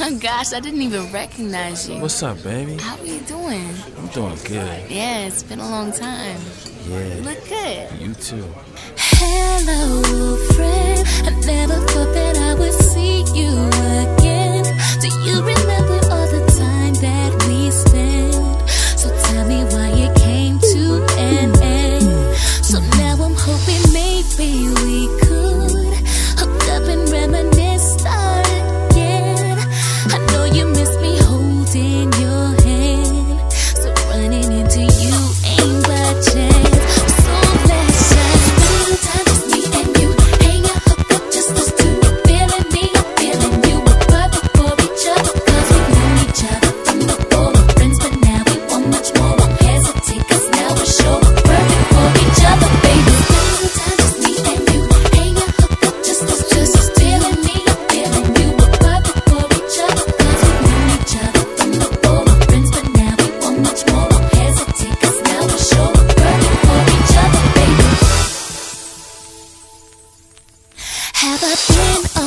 my gosh, I didn't even recognize you. What's up, baby? How are you doing? I'm doing good. Yeah, it's been a long time. Yeah. You look good. You too. Hello, friend. I never thought that I would see you again. Do you remember all the time that we spent? So tell me why it came to an end. So now I'm hoping maybe we could hook up and reminisce, start again. I know you miss me holding your hand, so running into you ain't by chance. So let's just spend the time, just me and you. Hang out, hook up, just us two. Feeling me, I'm feeling you. We're perfect for each other, cause we've known each other from before. We're friends, but now we want much more. Won't hesitate, cause now we're sure we're perfect for each other, baby. Spend the time, just me and you. Hang out, hook up, just us two. Feeling me, I'm feeling you. We're perfect for each other, cause we've known each other from before. We're friends, but now we want much more. Won't hesitate, cause now we're sure we're perfect for each other, baby. Have I been